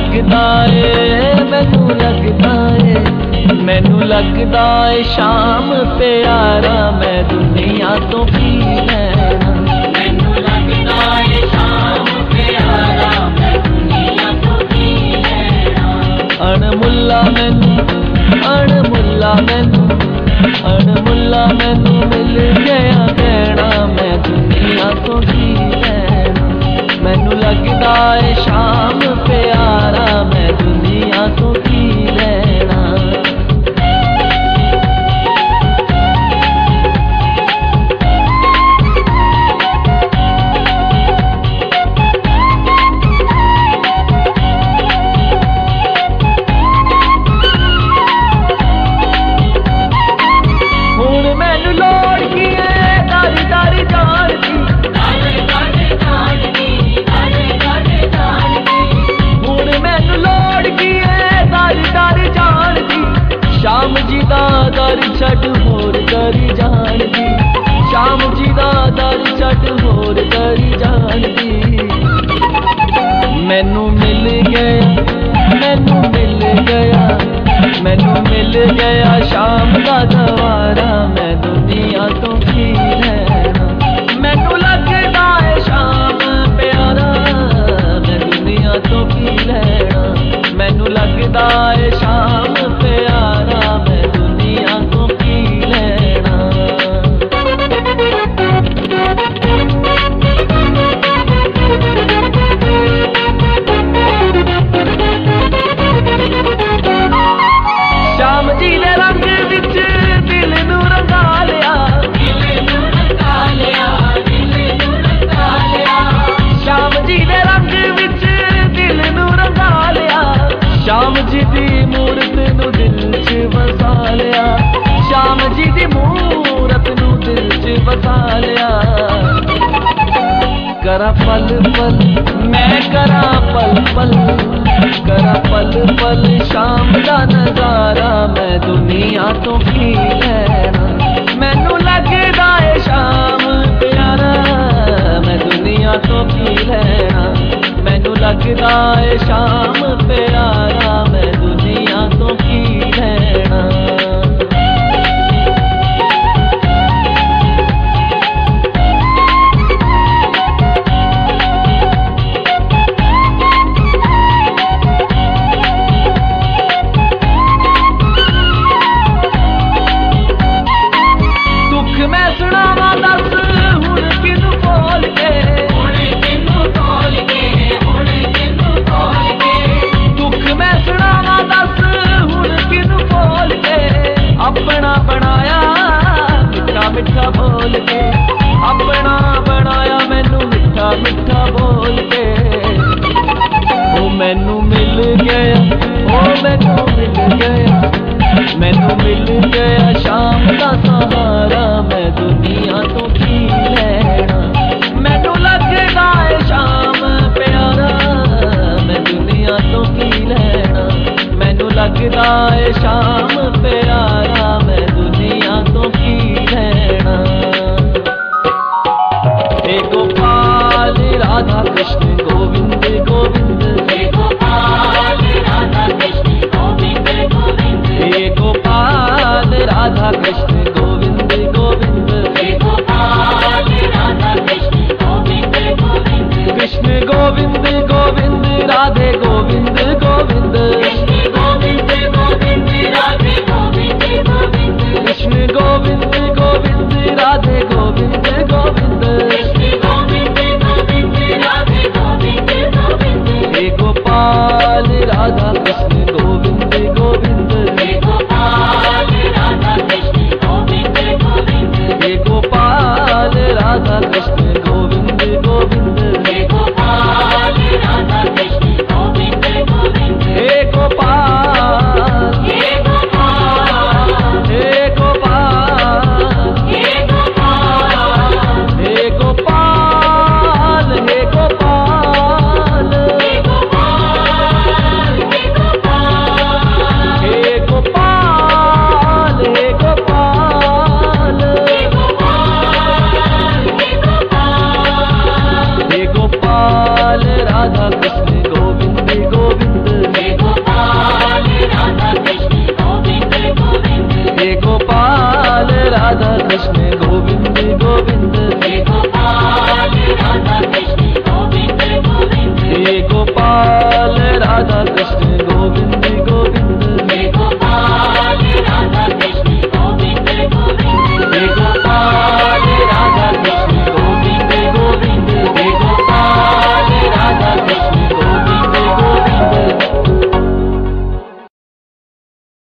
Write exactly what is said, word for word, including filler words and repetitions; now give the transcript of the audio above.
लगदा ए मैनू लगदा ए मैनू लगदा ए शाम प्यारा मैं दुनिया तो की लैना। मैनू लगदा ए शाम प्यारा मैं दुनिया तो की लैना। अणमुल्ला मैनू अणमुल्ला मैनू अणमुल्ला मैनू मिल गया कहना मैं दुनिया तो की लैना। मैनू लगदा ए शाम प्यारा मैं दुनिया तो की लैना। शाम जी दा दर छड़ होर करी जान दी। शाम जी दा दर छड़ होर करी जान दी। मैनू मिल गया मैनू मिल गया मैनू मिल गया शाम दा दवारा मैं दुनिया तो की लैना। मैनू लगदा है शाम प्यारा मैं दुनिया तो की लैना। मैनू लगदा है शाम प्यारा मैं दुनिया तो की लैना। शाम जी दे रंग विच दिल नू रंगा लिया। दिल नू रंगा लिया दिल नू रंगा लिया। शाम जी दे रंग विच दिल नू रंगा लिया। शाम जी दी मूरत नू दिल च वसा लिया। शाम जी दी मूरत नू दिल च वसा लिया। करा पल पल मैं करा पल पल करा पल पल शाम दा नजारा मैं दुनिया तो की लैना। मैनू लगदा है शाम प्यारा मैं दुनिया तो की लैना। मैनू लगदा है शाम प्यारा